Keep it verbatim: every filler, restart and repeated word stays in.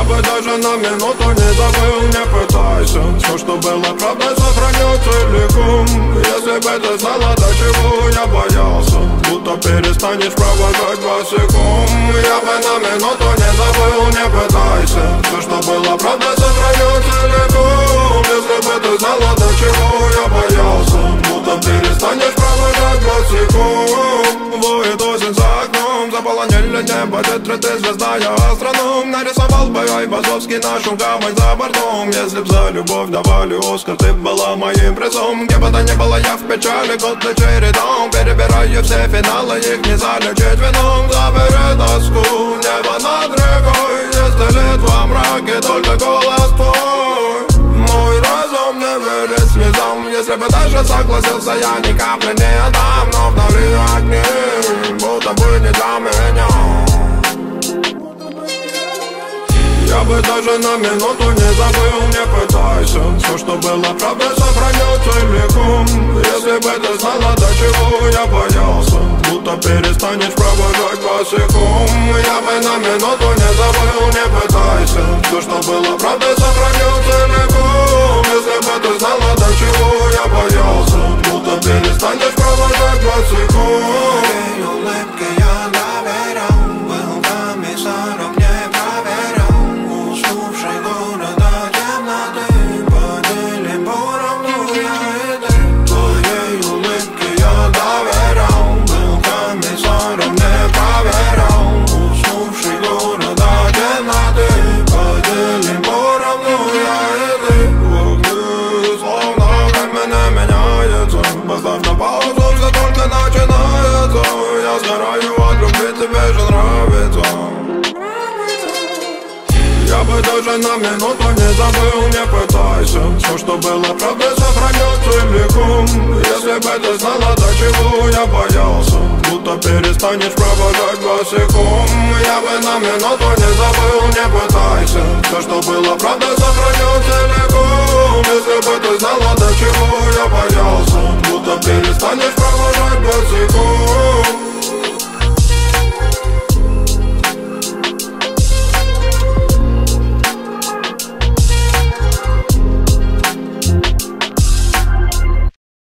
бы даже на минуту не забыл, не пытайся. Все, что было правдой, сохраню целиком. Если бы ты знала, до чего я боялся, будто перестанешь провожать босиком. Я бы на минуту не забыл, не пытайся. Все, что было правдой, сохраню целиком. Если бы ты знала, до чего я боялся, будто перестанешь провожать босиком. Воет осень за окном, заполонили небо ветры, ты звезда, я астроном. Нарисовал бы Айвазовский нашу гавань за бортом. Если б за любовь давали Оскар, ты была моим призом. Где бы то ни было, я в печали, год за чередом. Перебираю все финалы, их не залечить вином. Забери тоску, небо над рекой. Если лет во мраке, только голос твой. Мой разум не верит слезам. Если бы даже согласился, я ни капли не отдам. Но вдали огни, будто бы не для меня. Я бы даже на минуту не забыл, не пытайся. Все, что было правдой, сохраню целиком. Если бы ты знала, до чего я боялся, будто перестанешь провожать босиком. Я бы на минуту не забыл, не пытайся. Все, что было правдой, сохраню целиком. Если бы ты знала, до чего я боялся, будто перестанешь провожать босиком. Твоей улыбке я доверял, был комиссаром, не проверял. Уснувший города темноты, поделим поровну я и ты. Твоей улыбке я доверял, был комиссаром, не проверял. Уснувший города темноты, поделим поровну я и ты. Огни, словно время меняется. Поставь на паузу, все только начинается. Я сгораю от любви, тебе же нравится. Я бы даже на минуту не забыл, не пытайся. Все, что было правдой, сохраню целиком. Если бы ты знала, до чего я боялся, будто перестанешь провожать босиком. Я бы на минуту не забыл, не пытайся. Все, что было правдой, сохраню целиком. Если бы ты знала, до чего я боялся, будто перестанешь провожать босиком.